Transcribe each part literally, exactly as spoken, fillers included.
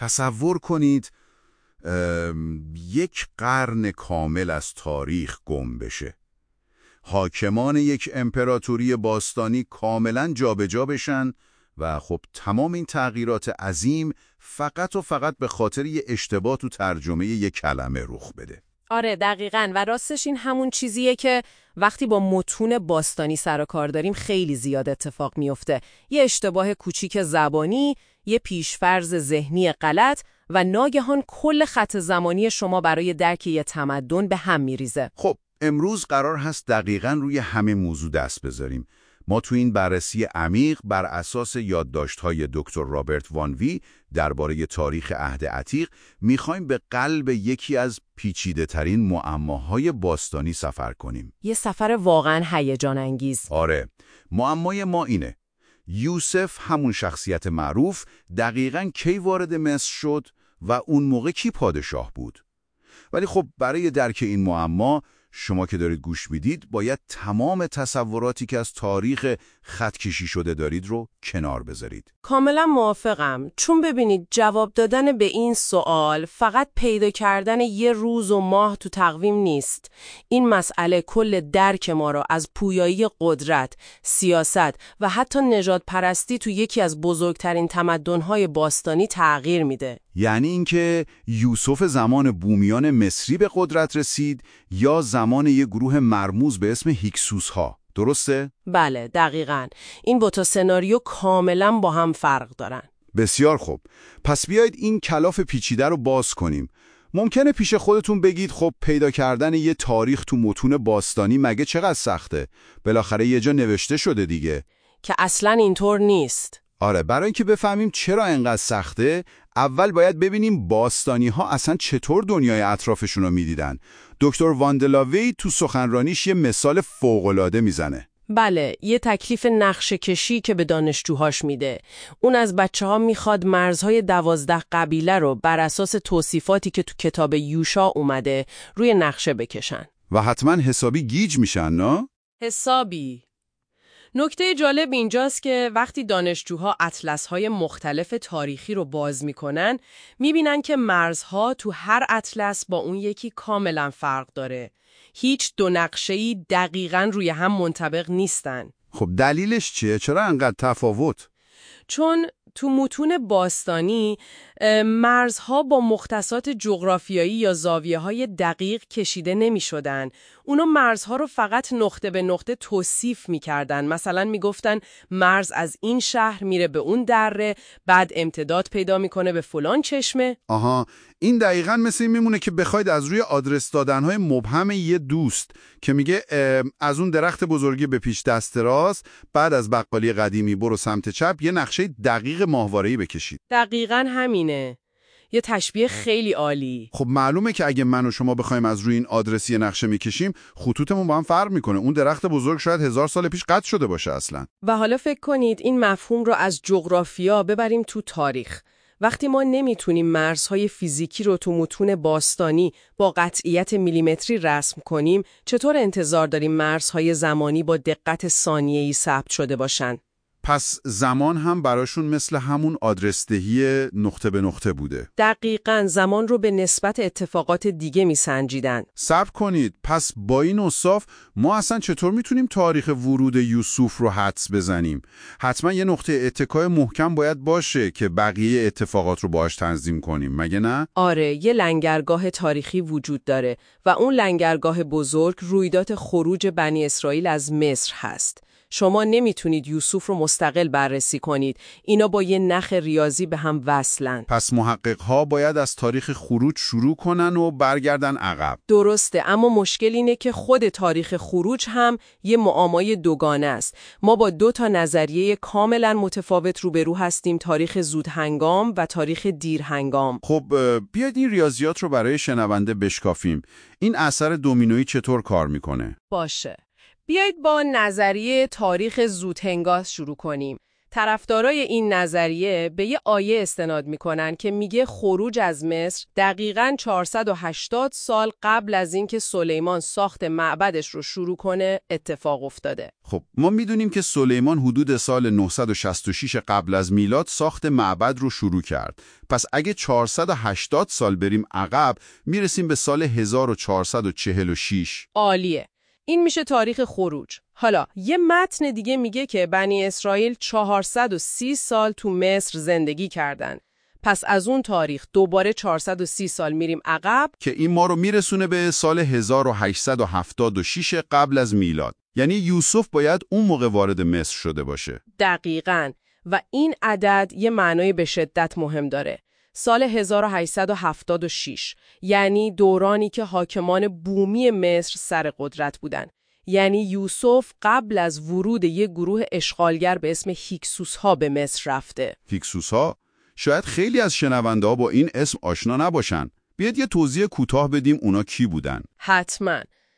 تصور کنید یک قرن کامل از تاریخ گم بشه. حاکمان یک امپراتوری باستانی کاملا جابجا بشن و خب تمام این تغییرات عظیم فقط و فقط به خاطر یه اشتباه تو ترجمه یک کلمه رخ بده. آره دقیقاً، و راستش این همون چیزیه که وقتی با متون باستانی سر و کار داریم خیلی زیاد اتفاق میفته. یه اشتباه کوچیک زبانی، یه پیشفرض ذهنی غلط و ناگهان کل خط زمانی شما برای درک یه تمدن به هم میریزه. خب امروز قرار هست دقیقاً روی همه موضوع دست بذاریم. ما تو این بررسی عمیق بر اساس یادداشت‌های دکتر رابرت وان وی درباره تاریخ عهد عتیق می‌خوایم به قلب یکی از پیچیده‌ترین معماهای باستانی سفر کنیم. یه سفر واقعاً هیجان انگیز. آره، معمای ما اینه: یوسف، همون شخصیت معروف، دقیقاً کی وارد مصر شد و اون موقع کی پادشاه بود؟ ولی خب برای درک این معما شما که دارید گوش میدید باید تمام تصوراتی که از تاریخ خط کشی شده دارید رو کنار بذارید. کاملا موافقم، چون ببینید جواب دادن به این سوال فقط پیدا کردن یه روز و ماه تو تقویم نیست. این مسئله کل درک ما رو از پویایی قدرت، سیاست و حتی نژاد پرستی تو یکی از بزرگترین تمدن‌های باستانی تغییر میده. یعنی اینکه یوسف زمان بومیان مصری به قدرت رسید یا زمان یک گروه مرموز به اسم هیکسوس ها، درسته؟ بله دقیقاً. این دو تا سناریو کاملا با هم فرق دارن. بسیار خوب. پس بیایید این کلاف پیچیده رو باز کنیم. ممکنه پیش خودتون بگید خب پیدا کردن یه تاریخ تو متون باستانی مگه چقدر سخته؟ بالاخره یه جا نوشته شده دیگه. که اصلاً اینطور نیست. آره، برای اینکه بفهمیم چرا اینقدر سخته، اول باید ببینیم باستانی ها اصلا چطور دنیای اطرافشون رو میدیدن. دکتر واندلاوی تو سخنرانیش یه مثال فوق‌العاده میزنه. بله، یه تکلیف نقشه کشی که به دانشجوهاش میده. اون از بچه ها میخواد مرزهای دوازده قبیله رو بر اساس توصیفاتی که تو کتاب یوشا اومده روی نقشه بکشن. و حتما حسابی گیج میشن، نه؟ حسابی. نکته جالب اینجاست که وقتی دانشجوها اطلس‌های مختلف تاریخی رو باز می‌کنن، می‌بینن که مرزها تو هر اطلس با اون یکی کاملا فرق داره. هیچ دو نقشه‌ای دقیقاً روی هم منطبق نیستن. خب دلیلش چیه؟ چرا انقدر تفاوت؟ چون تو متون باستانی مرزها با مختصات جغرافیایی یا زاویه‌های دقیق کشیده نمی‌شدن. اونا مرزها رو فقط نقطه به نقطه توصیف می‌کردن. مثلا میگفتن مرز از این شهر میره به اون دره، بعد امتداد پیدا میکنه به فلان چشمه. آها، این دقیقاً مثل این میمونه که بخواید از روی آدرس دادن‌های مبهم یه دوست که میگه از اون درخت بزرگی به پیش دست راست، بعد از بقالی قدیمی برو سمت چپ، یه نقشه دقیق ماهواره‌ای بکشید. دقیقاً همینه. یه تشبیه خیلی عالی. خب معلومه که اگه من و شما بخوایم از روی این آدرسی نقشه میکشیم، خطوطمون با هم فرق میکنه. اون درخت بزرگ شاید هزار سال پیش قطع شده باشه اصلا. و حالا فکر کنید این مفهوم رو از جغرافیا ببریم تو تاریخ. وقتی ما نمیتونیم مرزهای فیزیکی رو تو متون باستانی با قطعیت میلیمتری رسم کنیم، چطور انتظار داریم مرزهای زمانی با دقت ثانیه‌ای ثبت شده باشن؟ پس زمان هم براشون مثل همون آدرسدهی نقطه به نقطه بوده. دقیقاً، زمان رو به نسبت اتفاقات دیگه میسنجیدن. صبر کنید، پس با این اوصاف ما اصلا چطور میتونیم تاریخ ورود یوسف رو حدس بزنیم؟ حتما یه نقطه اتکای محکم باید باشه که بقیه اتفاقات رو باهاش تنظیم کنیم، مگه نه؟ آره، یه لنگرگاه تاریخی وجود داره و اون لنگرگاه بزرگ رویداد خروج بنی اسرائیل از مصر هست. شما نمیتونید یوسف رو مستقل بررسی کنید. اینا با یه نخ ریاضی به هم وصلن. پس محقق‌ها باید از تاریخ خروج شروع کنن و برگردن عقب. درسته، اما مشکل اینه که خود تاریخ خروج هم یه معمای دوگانه است. ما با دو تا نظریه کاملا متفاوت روبرو هستیم، تاریخ زودهنگام و تاریخ دیرهنگام. خب بیاید این ریاضیات رو برای شنونده بشکافیم. این اثر دومینویی چطور کار میکنه؟ باشه. بیایید با نظریه تاریخ زودهنگام شروع کنیم. طرفدارای این نظریه به یه آیه استناد میکنن که میگه خروج از مصر دقیقاً چهارصد و هشتاد سال قبل از اینکه سلیمان ساخت معبدش رو شروع کنه اتفاق افتاده. خب ما میدونیم که سلیمان حدود سال نهصد و شصت و شش قبل از میلاد ساخت معبد رو شروع کرد. پس اگه چهارصد و هشتاد سال بریم عقب میرسیم به سال هزار و چهارصد و چهل و شش. عالیه. این میشه تاریخ خروج. حالا یه متن دیگه میگه که بنی اسرائیل چهارصد و سی سال تو مصر زندگی کردن. پس از اون تاریخ دوباره چهارصد و سی سال میریم عقب که این ما رو میرسونه به سال هزار و هشتصد و هفتاد و شش قبل از میلاد. یعنی یوسف باید اون موقع وارد مصر شده باشه. دقیقاً. و این عدد یه معنای به شدت مهم داره. سال هزار و هشتصد و هفتاد و شش یعنی دورانی که حاکمان بومی مصر سر قدرت بودن. یعنی یوسف قبل از ورود یک گروه اشغالگر به اسم هیکسوس ها به مصر رفته. هیکسوس ها؟ شاید خیلی از شنونده ها با این اسم آشنا نباشن. بیاید یه توضیح کوتاه بدیم اونا کی بودن؟ حتما.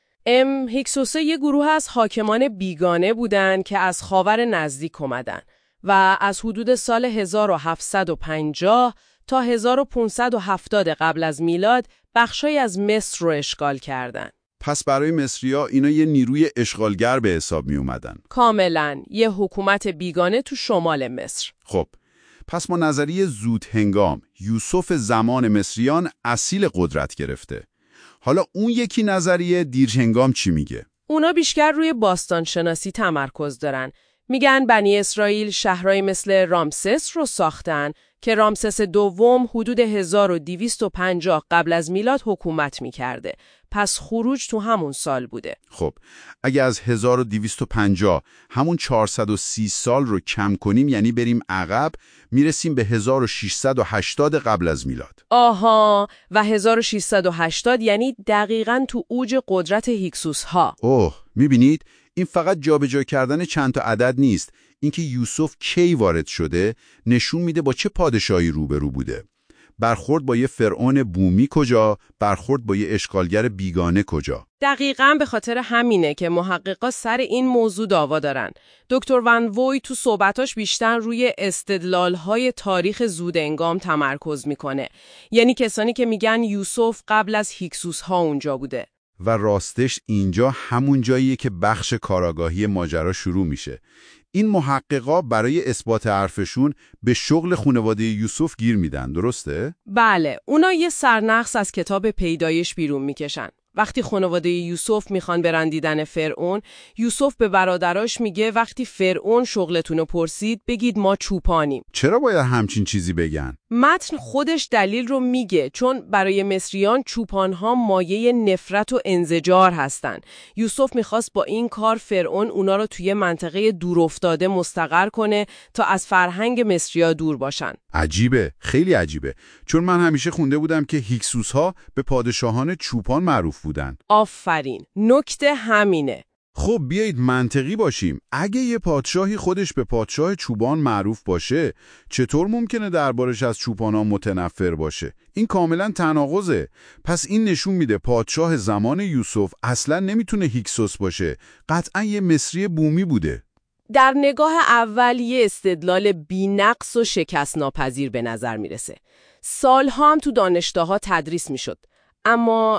ام هیکسوس یه گروه از حاکمان بیگانه بودن که از خاور نزدیک اومدن و از حدود سال هزار و هفتصد و پنجاه تا هزار و پانصد و هفتاد قبل از میلاد بخشای از مصر رو اشغال کردن. پس برای مصری‌ها اینا یه نیروی اشغالگر به حساب می اومدن. کاملاً یه حکومت بیگانه تو شمال مصر. خب پس ما نظریه زود هنگام یوسف زمان مصریان اصیل قدرت گرفته. حالا اون یکی نظریه دیر هنگام چی میگه؟ اونا بیشتر روی باستان شناسی تمرکز دارن. میگن بنی اسرائیل شهرهای مثل رامسس رو ساختن که رامسس دوم حدود هزار و دویست و پنجاه قبل از میلاد حکومت میکرده. پس خروج تو همون سال بوده. خب اگه از هزار و دویست و پنجاه همون چهارصد و سی سال رو کم کنیم یعنی بریم عقب میرسیم به هزار و ششصد و هشتاد قبل از میلاد. آها و هزار و ششصد و هشتاد یعنی دقیقاً تو اوج قدرت هیکسوس ها. اوه میبینید این فقط جابجا کردن چند تا عدد نیست. اینکه یوسف کی وارد شده نشون میده با چه پادشاهی روبرو بوده. برخورد با یه فرعون بومی کجا، برخورد با یه اشغالگر بیگانه کجا. دقیقاً به خاطر همینه که محققا سر این موضوع دعوا دارن. دکتر ون ووی تو صحبتاش بیشتر روی استدلال‌های تاریخ زود انگام تمرکز میکنه. یعنی کسانی که میگن یوسف قبل از هیکسوس ها اونجا بوده. و راستش اینجا همون جاییه که بخش کاراگاهی ماجرا شروع میشه. این محققا برای اثبات حرفشون به شغل خانواده یوسف گیر میدن، درسته؟ بله، اونا یه سرنخس از کتاب پیدایش بیرون میکشن. وقتی خانواده یوسف میخوان برن دیدن فرعون، یوسف به برادراش میگه وقتی فرعون شغلتونو پرسید بگید ما چوپانیم. چرا باید همچین چیزی بگن؟ متن خودش دلیل رو میگه، چون برای مصریان چوپانها مایه نفرت و انزجار هستن. یوسف میخواست با این کار فرعون اونا رو توی منطقه دورافتاده مستقر کنه تا از فرهنگ مصریا دور باشن. عجیبه، خیلی عجیبه، چون من همیشه خونده بودم که هیکسوس ها به پادشاهان چوپان معروف بودن. آفرین، نکته همینه. خب بیایید منطقی باشیم. اگه یه پادشاهی خودش به پادشاه چوبان معروف باشه، چطور ممکنه دربارش از چوپانان متنفر باشه؟ این کاملا تناقضه. پس این نشون میده پادشاه زمان یوسف اصلا نمیتونه هیکسوس باشه. قطعا یه مصری بومی بوده. در نگاه اول یه استدلال بی‌نقص و شکست ناپذیر به نظر میرسه. سالها هم تو دانشگاه‌ها تدریس میشد. اما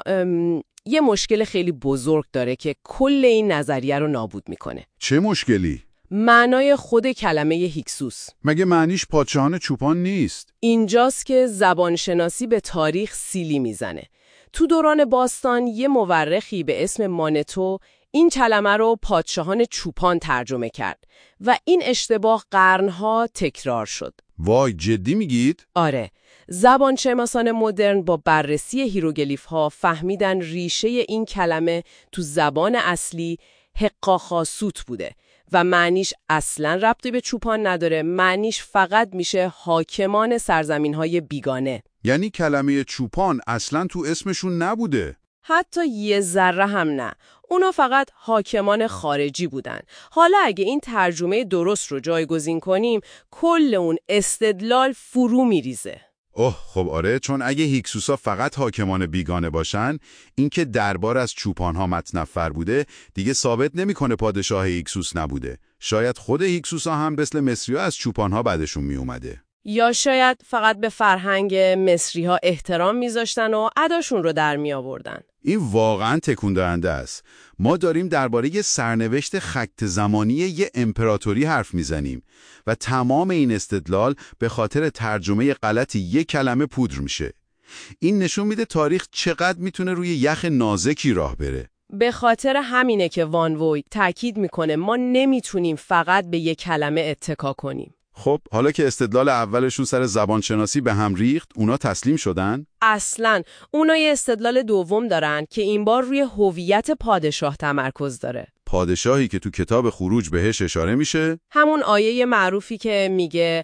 یه مشکل خیلی بزرگ داره که کل این نظریه رو نابود میکنه. چه مشکلی؟ معنای خود کلمه هیکسوس. مگه معنیش پادشاهان چوپان نیست؟ اینجاست که زبانشناسی به تاریخ سیلی میزنه. تو دوران باستان یه مورخی به اسم مانتو این کلمه رو پادشاهان چوپان ترجمه کرد و این اشتباه قرنها تکرار شد. وای، جدی میگید؟ آره. زبانشناسان مدرن با بررسی هیروگلیف ها فهمیدن ریشه این کلمه تو زبان اصلی هقاخاسوت بوده و معنیش اصلا ربطی به چوپان نداره. معنیش فقط میشه حاکمان سرزمین های بیگانه. یعنی کلمه چوپان اصلا تو اسمشون نبوده؟ حتی یه ذره هم نه. اونا فقط حاکمان خارجی بودن. حالا اگه این ترجمه درست رو جایگزین کنیم، کل اون استدلال فرو میریزه. اوه خب آره، چون اگه هیکسوسا فقط حاکمان بیگانه باشن، اینکه دربار از چوپانها متنفر بوده دیگه ثابت نمیکنه پادشاه هیکسوس نبوده. شاید خود هیکسوسا هم مثل مصری‌ها از چوپان‌ها بعدشون می اومده. یا شاید فقط به فرهنگ مصری‌ها احترام میذاشتن و اداشون رو در می آوردن. این واقعاً تکون دهنده است. ما داریم درباره سرنوشت خط زمانی یه امپراتوری حرف میزنیم و تمام این استدلال به خاطر ترجمه غلط یک کلمه پودر میشه. این نشون میده تاریخ چقدر میتونه روی یخ نازکی راه بره. به خاطر همینه که وان ووی تاکید میکنه ما نمیتونیم فقط به یک کلمه اتکا کنیم. خب حالا که استدلال اولشون سر زبانشناسی به هم ریخت، اونا تسلیم شدن؟ اصلاً اونا یه استدلال دوم دارن که این بار روی هویت پادشاه تمرکز داره. پادشاهی که تو کتاب خروج بهش اشاره میشه؟ همون آیه معروفی که میگه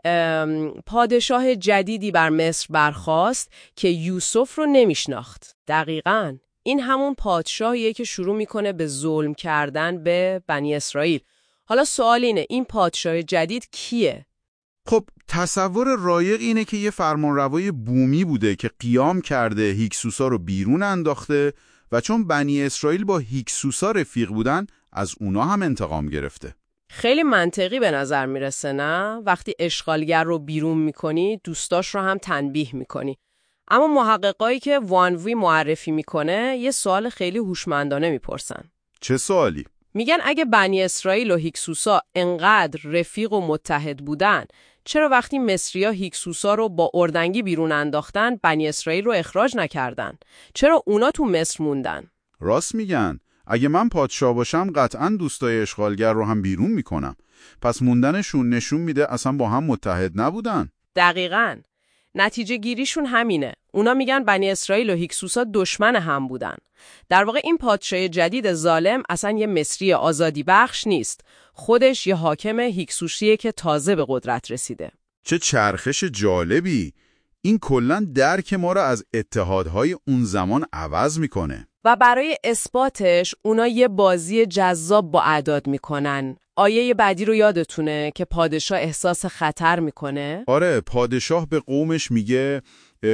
پادشاه جدیدی بر مصر برخاست که یوسف رو نمیشناخت. دقیقاً این همون پادشاهیه که شروع میکنه به ظلم کردن به بنی اسرائیل. حالا سوال اینه این پادشاه جدید کیه؟ خب تصور رایج اینه که یه فرمانروای بومی بوده که قیام کرده هیکسوسا رو بیرون انداخته و چون بنی اسرائیل با هیکسوسا رفیق بودن از اونا هم انتقام گرفته. خیلی منطقی به نظر میرسه نه؟ وقتی اشغالگر رو بیرون میکنی دوستاش رو هم تنبیه میکنی. اما محققایی که وان وی معرفی میکنه یه سوال خیلی هوشمندانه میپرسن. چه سوالی؟ میگن اگه بنی اسرائیل و هیکسوسا انقدر رفیق و متحد بودن، چرا وقتی مصری‌ها هیکسوسا رو با اردنگی بیرون انداختن بنی اسرائیل رو اخراج نکردن؟ چرا اونا تو مصر موندن؟ راست میگن. اگه من پادشاه باشم قطعاً دوستای اشغالگر رو هم بیرون میکنم. پس موندنشون نشون میده اصلا با هم متحد نبودن. دقیقاً. نتیجه گیریشون همینه. اونا میگن بنی اسرائیل و هیکسوسا دشمن هم بودن. در واقع این پادشاه جدید ظالم اصلا یه مصری آزادی بخش نیست. خودش یه حاکم هیکسوسیه که تازه به قدرت رسیده. چه چرخش جالبی! این کلاً درک ما را از اتحادهای اون زمان عوض میکنه. و برای اثباتش اونا یه بازی جذاب با اعداد میکنن. آیه بعدی رو یادتونه که پادشاه احساس خطر میکنه؟ آره، پادشاه به قومش میگه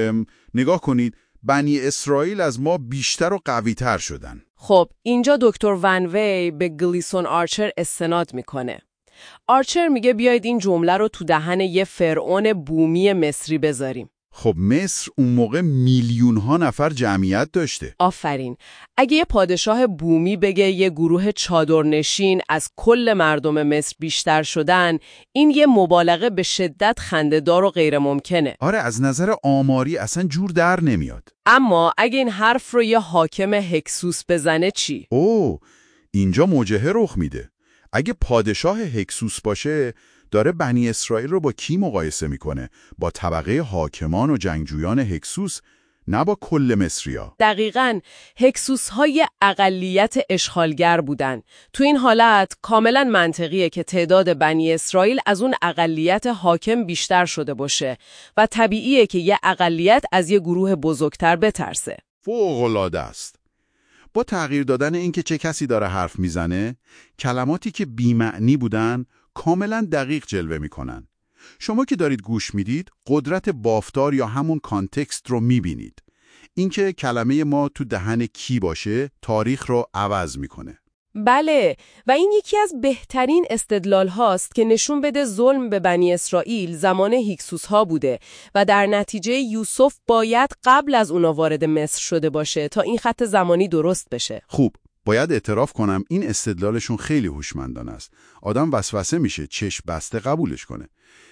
نگاه کنید بنی اسرائیل از ما بیشتر و قوی‌تر شدن. خب اینجا دکتر ون وی به گلیسون آرچر استناد میکنه. آرچر میگه بیایید این جمله رو تو دهن یه فرعون بومی مصری بذاریم. خب مصر اون موقع میلیون ها نفر جمعیت داشته. آفرین. اگه یه پادشاه بومی بگه یه گروه چادرنشین از کل مردم مصر بیشتر شدن، این یه مبالغه به شدت خنده‌دار و غیر ممکنه. آره، از نظر آماری اصلا جور در نمیاد. اما اگه این حرف رو یه حاکم هکسوس بزنه چی؟ اوه، اینجا موجهه رخ میده. اگه پادشاه هکسوس باشه داره بنی اسرائیل رو با کی مقایسه میکنه؟ با طبقه حاکمان و جنگجویان هکسوس، نه با کل مصریا. دقیقاً، هکسوس های اقلیت اشغالگر بودن. تو این حالت کاملا منطقیه که تعداد بنی اسرائیل از اون اقلیت حاکم بیشتر شده باشه و طبیعیه که یه اقلیت از یه گروه بزرگتر بترسه. فوق‌العاده است. با تغییر دادن اینکه چه کسی داره حرف میزنه، کلماتی که بی‌معنی بودن کاملا دقیق جلوه میکنن. شما که دارید گوش میدید، قدرت بافتار یا همون کانتکست رو میبینید. اینکه کلمه ما تو دهن کی باشه، تاریخ رو عوض میکنه. بله، و این یکی از بهترین استدلال هاست که نشون بده ظلم به بنی اسرائیل زمان هیکسوس ها بوده و در نتیجه یوسف باید قبل از اونا وارد مصر شده باشه تا این خط زمانی درست بشه. خوب، باید اعتراف کنم این استدلالشون خیلی هوشمندانه است. آدم وسوسه میشه چشم بسته قبولش کنه.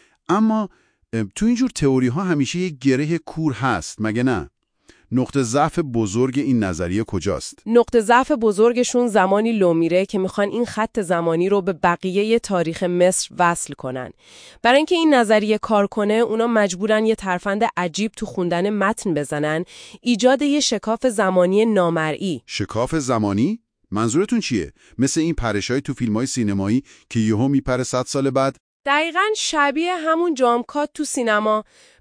اما تو اینجور تئوری ها همیشه یک گره کور هست، مگه نه؟ نقطه ضعف بزرگ این نظریه کجاست؟ نقطه ضعف بزرگشون زمانی لو میره که میخوان این خط زمانی رو به بقیه تاریخ مصر وصل کنن. برای اینکه این نظریه کار کنه، اونا مجبورن یه ترفند عجیب تو خوندن متن بزنن، ایجاد یه شکاف زمانی نامرئی. شکاف زمانی؟ منظورتون چیه؟ مثل این پرشای تو فیلم‌های سینمایی که یهو میپره صد سال بعد؟ دقیقاً شبیه همون جامکات تو سینما.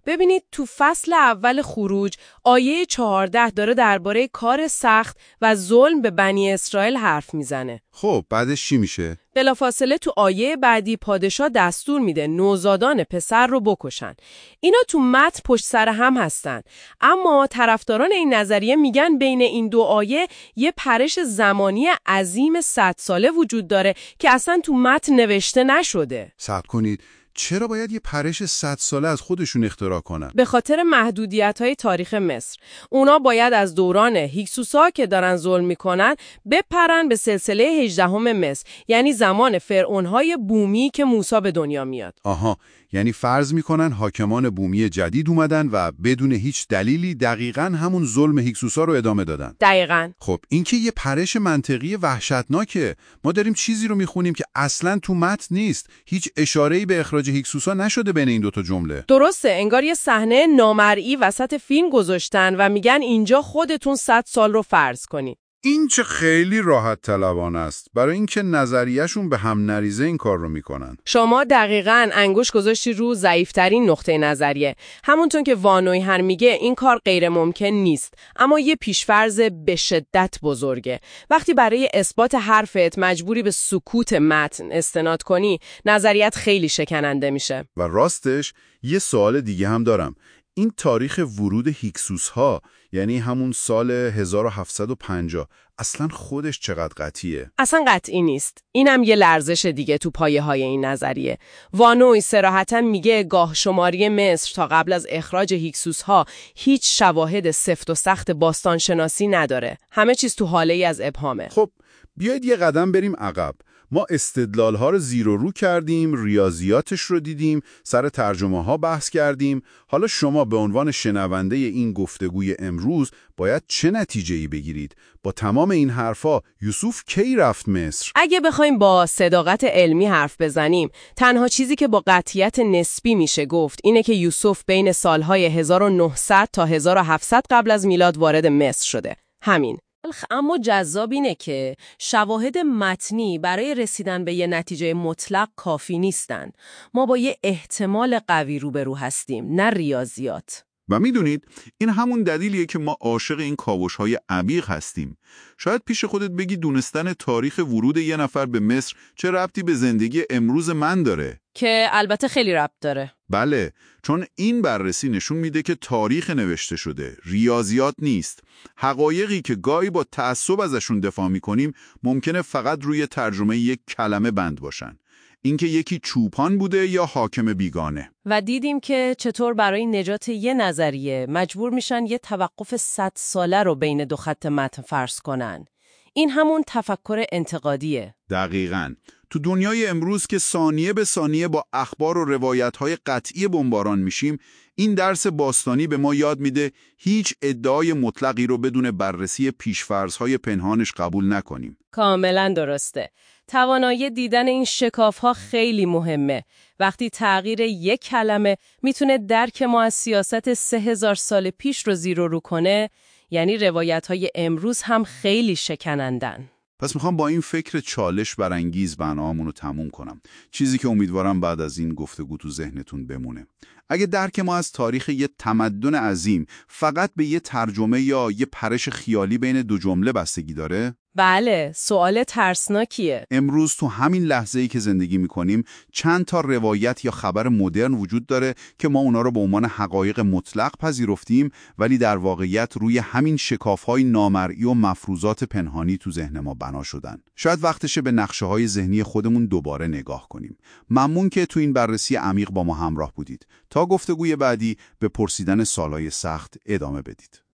ببینید تو فصل اول خروج آیه چهارده داره درباره کار سخت و ظلم به بنی اسرائیل حرف میزنه. خب بعدش چی میشه؟ بلافاصله تو آیه بعدی پادشاه دستور میده نوزادان پسر رو بکشن. اینا تو متن پشت سر هم هستن. اما طرفداران این نظریه میگن بین این دو آیه یه پرش زمانی عظیم صد ساله وجود داره که اصلا تو متن نوشته نشده. صبر کنید، چرا باید یه پرش صد ساله از خودشون اختراع کنن؟ به خاطر محدودیت‌های تاریخ مصر. اونا باید از دوران هیکسوسا که دارن ظلم میکنن بپرن به سلسله هجدهم مصر، یعنی زمان فرعون‌های بومی که موسی به دنیا میاد. آها، یعنی فرض میکنن حاکمان بومی جدید اومدن و بدون هیچ دلیلی دقیقاً همون ظلم هیکسوسا رو ادامه دادن. دقیقاً. خب این که یه پرش منطقی وحشتناکه. ما داریم چیزی رو میخونیم که اصلاً تو متن نیست. هیچ اشاره‌ای به اخراج هیکسوسا نشده بین این دوتا جمله. درسته، انگار یه صحنه نامرئی وسط فیلم گذاشتن و میگن اینجا خودتون صد سال رو فرض کنید. این چه خیلی راحت طلبانه است. برای اینکه نظریه‌شون به هم نریزه این کار رو میکنن. شما دقیقاً انگوش گذاشتی رو ضعیف‌ترین نقطه نظریه. همونطور که وانویهر میگه این کار غیر ممکن نیست، اما یه پیشفرض به شدت بزرگه. وقتی برای اثبات حرفت مجبوری به سکوت متن استناد کنی، نظریت خیلی شکننده میشه. و راستش یه سوال دیگه هم دارم. این تاریخ ورود هیکسوس ها، یعنی همون سال هزار و هفتصد و پنجاه، اصلا خودش چقدر قطعیه؟ اصلا قطعی نیست. اینم یه لرزش دیگه تو پایه های این نظریه. وانوی صراحتاً میگه گاه شماری مصر تا قبل از اخراج هیکسوس ها هیچ شواهد سفت و سخت باستانشناسی نداره. همه چیز تو حاله ای از ابهامه. خب بیایید یه قدم بریم عقب. ما استدلال ها رو زیر و رو کردیم، ریاضیاتش رو دیدیم، سر ترجمه ها بحث کردیم. حالا شما به عنوان شنونده این گفتگوی امروز باید چه نتیجه‌ای بگیرید؟ با تمام این حرفا یوسف کی رفت مصر؟ اگه بخوایم با صداقت علمی حرف بزنیم، تنها چیزی که با قطعیت نسبی میشه گفت اینه که یوسف بین سالهای هزار و نهصد تا هزار و هفتصد قبل از میلاد وارد مصر شده. همین. اما جذاب اینه که شواهد متنی برای رسیدن به یه نتیجه مطلق کافی نیستن. ما با یه احتمال قوی روبرو هستیم، نه ریاضیات. و میدونید این همون دلیلیه که ما عاشق این کاوش‌های عمیق هستیم. شاید پیش خودت بگی دونستن تاریخ ورود یه نفر به مصر چه ربطی به زندگی امروز من داره؟ که البته خیلی ربط داره. بله، چون این بررسی نشون میده که تاریخ نوشته شده، ریاضیات نیست. حقایقی که گاهی با تعصب ازشون دفاع میکنیم ممکنه فقط روی ترجمه یک کلمه بند باشن. اینکه یکی چوپان بوده یا حاکم بیگانه. و دیدیم که چطور برای نجات یه نظریه مجبور میشن یه توقف صد ساله رو بین دو خط متن فرض کنن. این همون تفکر انتقادیه. دقیقاً. تو دنیای امروز که ثانیه به ثانیه با اخبار و روایت‌های قطعی بمباران میشیم، این درس باستانی به ما یاد میده هیچ ادعای مطلقی رو بدون بررسی پیش‌فرض‌های پنهانش قبول نکنیم. کاملاً درسته. توانایی دیدن این شکاف‌ها خیلی مهمه. وقتی تغییر یک کلمه میتونه درک ما از سیاست سه هزار سال پیش رو زیر و رو کنه، یعنی روایت‌های امروز هم خیلی شکنندن. پس میخوام با این فکر چالش برانگیز برنامه‌مون رو تموم کنم. چیزی که امیدوارم بعد از این گفتگو تو ذهنتون بمونه. اگه درک ما از تاریخ یه تمدن عظیم فقط به یه ترجمه یا یه پرش خیالی بین دو جمله بستگی داره؟ بله، سوال ترسناکیه. امروز تو همین لحظه‌ای که زندگی می‌کنیم چند تا روایت یا خبر مدرن وجود داره که ما اونا رو به عنوان حقایق مطلق پذیرفتیم، ولی در واقعیت روی همین شکاف‌های نامرئی و مفروضات پنهانی تو ذهن ما بنا شدن. شاید وقتشه به نقشه‌های ذهنی خودمون دوباره نگاه کنیم. ممنون که تو این بررسی عمیق با ما همراه بودید. تا گفتگوی بعدی به پرسیدن سوالای سخت ادامه بدید.